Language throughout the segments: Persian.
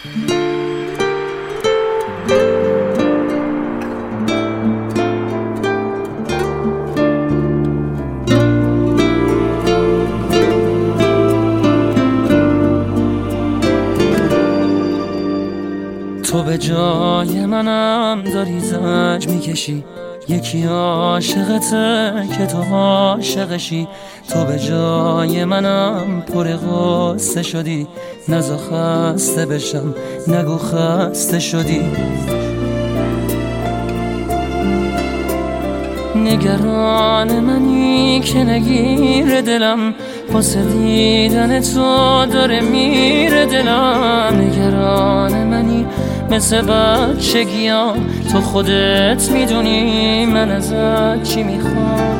تو به جای منم داری زنج میکشی، یکی عاشقته که تو عاشقشی. تو به جای منم پر غصه شدی، نزا خسته بشم نگو خسته شدی. نگران منی که نگیر دلم، واسه دیدن تو داره میره دلم. نگران منی مثل بچگیام، تو خودت میدونی من ازت چی میخوام.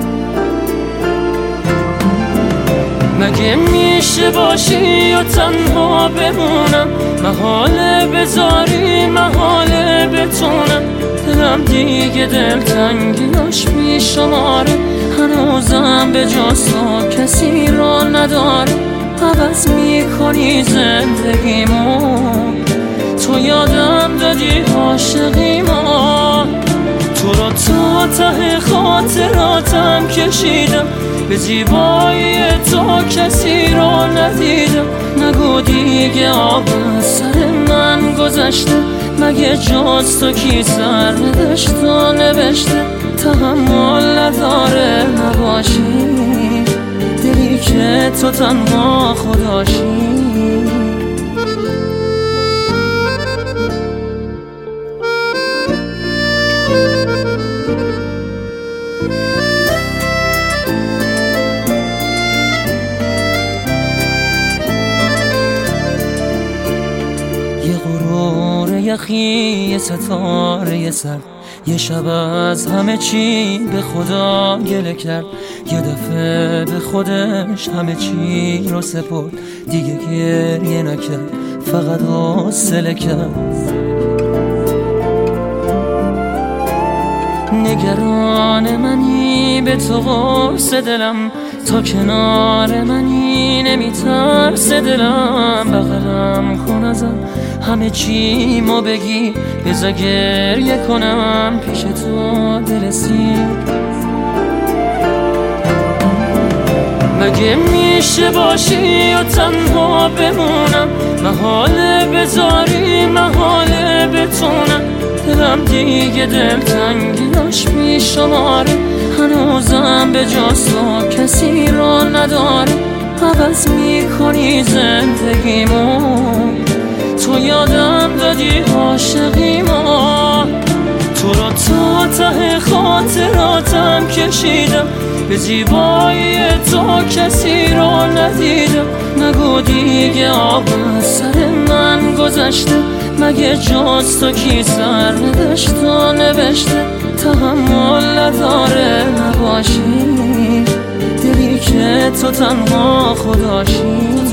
مگه میشه باشی و تنها بمونم، محاله بذاری محاله بتونم. دلم دیگه دلتنگیاش میشماره، هنوزم به جز تو کسی را نداره. عوض میکنی زندگیمو، تو یادم دادی عاشقیمو. تو رو تا ته خاطراتم کشیدم، به زیبایی تو کسی رو ندیدم. نگو دیگه آب از سر من گذشته، مگه جز تو کی سر نوشت و نوشته. تحمل نداره نباشی، دلی که تو تنها خداشی. یه غرور یخی، یه ستاره سر، یه شب از همه چی به خدا گله کرد. یه دفعه به خودش همه چی رو سپرد، دیگه گریه نکرد فقط حوصله کرد. نگران منی به تو قرص دلم، تا کنار منی نمیترس دلم. بغلم کن ازم همه چی مو بگی، بذار گریه کنم پیش تو دل سیر. مگه میشه باشی و تنها بمونم، محاله بذاری محاله بتونم. دلم دیگه دلتنگیاش میشماره، هنوزم به جز تو کسی را نداره. عوض میکنی زندگیمو، تو یادم دادی عاشقیمو. تو رو تا ته خاطراتم کشیدم، به زیبایی تو کسی رو ندیدم. نگو دیگه آب از سر من گذشته، مگه جز تو کی سر نوشت و نوشته. تحمل نداره نباشی، دلی که تو تنها خداشی.